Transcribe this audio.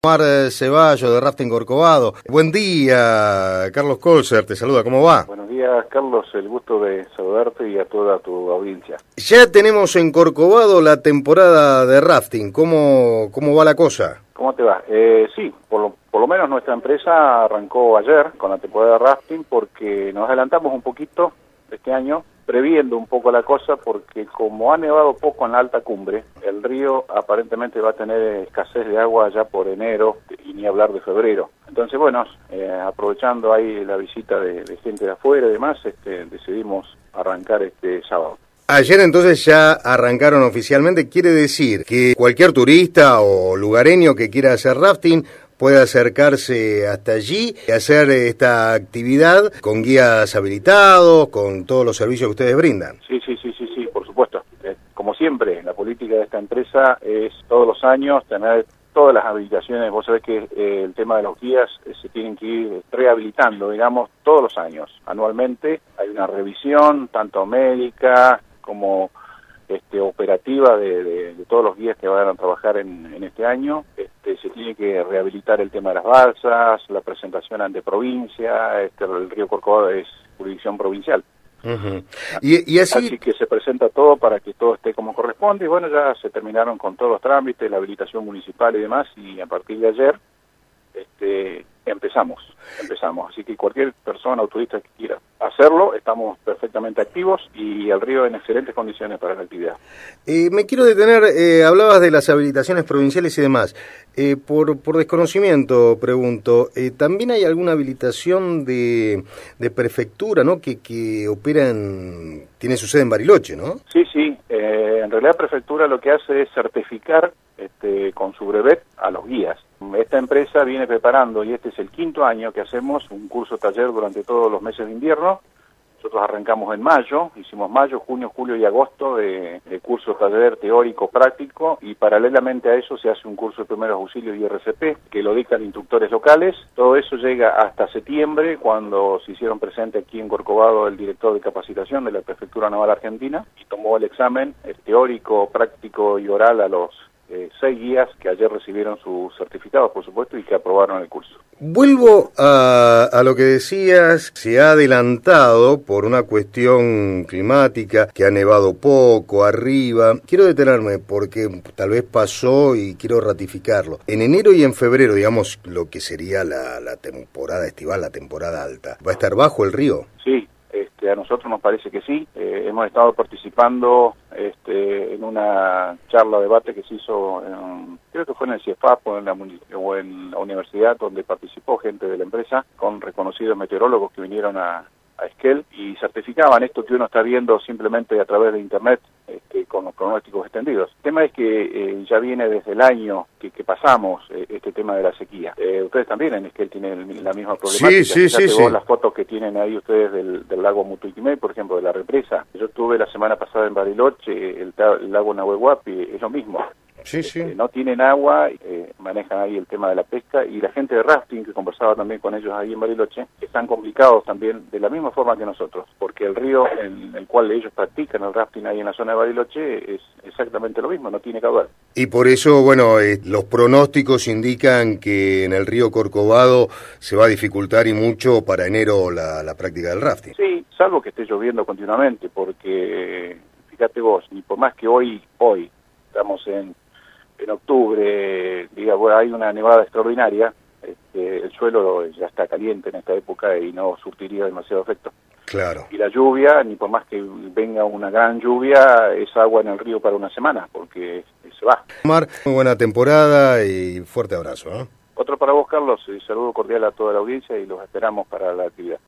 Omar Ceballos de Rafting Corcovado. Buen día, Carlos Colser, te saluda, ¿cómo va? Buenos días, Carlos, el gusto de saludarte y a toda tu audiencia. Ya tenemos en Corcovado la temporada de rafting, ¿cómo va la cosa? ¿Cómo te va? Sí, por lo menos nuestra empresa arrancó ayer con la temporada de rafting porque nos adelantamos un poquito este año, previendo un poco la cosa porque como ha nevado poco en la alta cumbre, el río aparentemente va a tener escasez de agua ya por enero y ni hablar de febrero. Entonces, bueno, aprovechando ahí la visita de gente de afuera y demás, decidimos arrancar este sábado. Ayer entonces ya arrancaron oficialmente, quiere decir que cualquier turista o lugareño que quiera hacer rafting puede acercarse hasta allí y hacer esta actividad con guías habilitados, con todos los servicios que ustedes brindan. Sí, por supuesto. Como siempre, la política de esta empresa es todos los años tener todas las habilitaciones. Vos sabés que el tema de los guías se tienen que ir rehabilitando, digamos, todos los años. Anualmente hay una revisión, tanto médica como operativa de todos los guías que van a trabajar en este año. Se tiene que rehabilitar el tema de las balsas, la presentación ante provincia. El río Corcovado es jurisdicción provincial. Uh-huh. Y así que se presenta todo para que todo esté como corresponde. Y bueno, ya se terminaron con todos los trámites, la habilitación municipal y demás, y a partir de ayer empezamos. Así que cualquier persona o turista que quiera hacerlo, estamos perfectamente activos y el río en excelentes condiciones para la actividad. Me quiero detener, hablabas de las habilitaciones provinciales y demás. Por desconocimiento, pregunto, ¿también hay alguna habilitación de prefectura, ¿no? que opera tiene su sede en Bariloche, ¿no? Sí, en realidad prefectura lo que hace es certificar con su brevet a los guías. Esta empresa viene preparando, y este es el 5º año que hacemos un curso taller durante todos los meses de invierno. Nosotros arrancamos en mayo, hicimos mayo, junio, julio y agosto de curso taller teórico práctico, y paralelamente a eso se hace un curso de primeros auxilios y RCP que lo dictan instructores locales. Todo eso llega hasta septiembre, cuando se hicieron presente aquí en Corcovado el director de capacitación de la Prefectura Naval Argentina y tomó el examen teórico, práctico y oral a los 6 guías que ayer recibieron sus certificados, por supuesto, y que aprobaron el curso. Vuelvo a lo que decías, se ha adelantado por una cuestión climática, que ha nevado poco arriba. Quiero detenerme porque tal vez pasó y quiero ratificarlo. En enero y en febrero, digamos, lo que sería la temporada estival, la temporada alta, ¿va a estar bajo el río? Sí. A nosotros nos parece que sí. Hemos estado participando en una charla, debate que se hizo, creo que fue en el CIEFAP o en la universidad, donde participó gente de la empresa con reconocidos meteorólogos que vinieron a Esquel y certificaban esto que uno está viendo simplemente a través de internet con los pronósticos extendidos. El tema es que ya viene desde el año que pasamos este tema de la sequía. Ustedes también en Esquel tienen la misma problemática. Sí. Vos las fotos que tienen ahí ustedes del lago Mutuquimé, por ejemplo, de la represa. Yo estuve la semana pasada en Bariloche, el lago Nahuelhuapi, es lo mismo. Sí. No tienen agua, manejan ahí el tema de la pesca, y la gente de rafting, que conversaba también con ellos ahí en Bariloche, están complicados también de la misma forma que nosotros, porque el río en el cual ellos practican el rafting ahí en la zona de Bariloche es exactamente lo mismo, no tiene caudal. Y por eso, bueno, los pronósticos indican que en el río Corcovado se va a dificultar y mucho para enero la práctica del rafting. Sí, salvo que esté lloviendo continuamente, porque fíjate vos, y por más que hoy estamos en octubre, digamos, hay una nevada extraordinaria, el suelo ya está caliente en esta época y no surtiría demasiado efecto. Claro. Y la lluvia, ni por más que venga una gran lluvia, es agua en el río para una semana, porque se va. Omar, muy buena temporada y fuerte abrazo, ¿eh? Otro para vos, Carlos, y saludo cordial a toda la audiencia y los esperamos para la actividad.